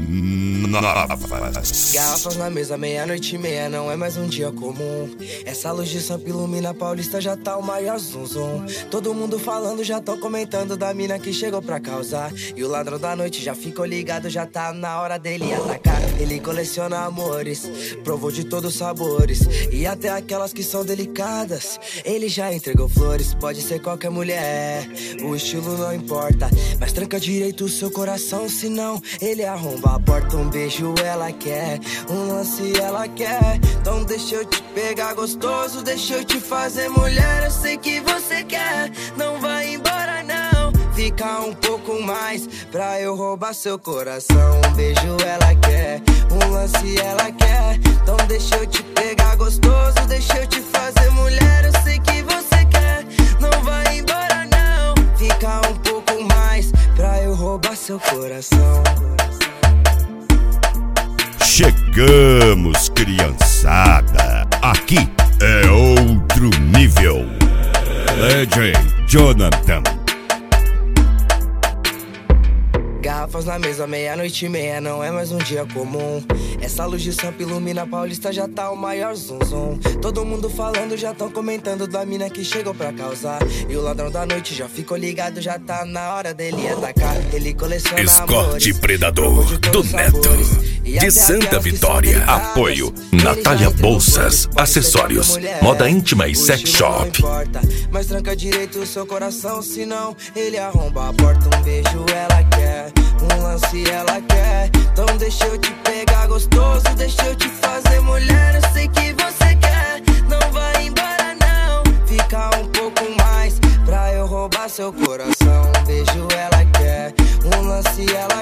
novas. Garrafas na mesa, meia-noite e meia, não é mais um dia comum. Essa luz de sampa ilumina a Paulista, já tá o maior zum zum. Todo mundo falando, já tão comentando da mina que chegou pra causar. E o ladrão da noite já ficou ligado, já tá na hora dele atacar. Ele coleciona amores, provou de todos os sabores, e até aquelas que são delicadas. Ele já entregou flores, pode ser qualquer mulher, o estilo não importa, mas tranca direito o seu coração, senão ele arromba a porta. Um beijo ela quer, um lance ela quer, então deixa eu te pegar gostoso, deixa eu te fazer mulher. Eu sei que você quer, não vai embora não, fica um pouco mais pra eu roubar seu coração. Um beijo ela quer, um lance ela quer, então deixa eu te pegar gostoso, deixa eu te fazer mulher. Eu sei que você quer, não vai embora não, fica um pouco mais pra eu roubar seu coração. Chegamos, criançada. Aqui é outro nível. DJ Jonathan. Garrafas na mesa, meia-noite e meia, não é mais um dia comum. Essa luz de sampa ilumina a Paulista, já tá o maior zum zum. Todo mundo falando, já tão comentando da mina que chegou pra causar. E o ladrão da noite já ficou ligado, já tá na hora dele atacar. Ele coleciona Escorte amores, Predador do Neto de Santa Vitória. Apoio Natália Bolsas, acessórios, moda íntima e sex shop. Mas tranca direito o seu coração, senão ele arromba a porta. Um beijo ela quer, um lance ela quer, então deixa eu te pegar gostoso, deixa eu te fazer mulher. Eu sei que você quer, não vai embora não, fica um pouco mais pra eu roubar seu coração. Um beijo ela quer, um lance ela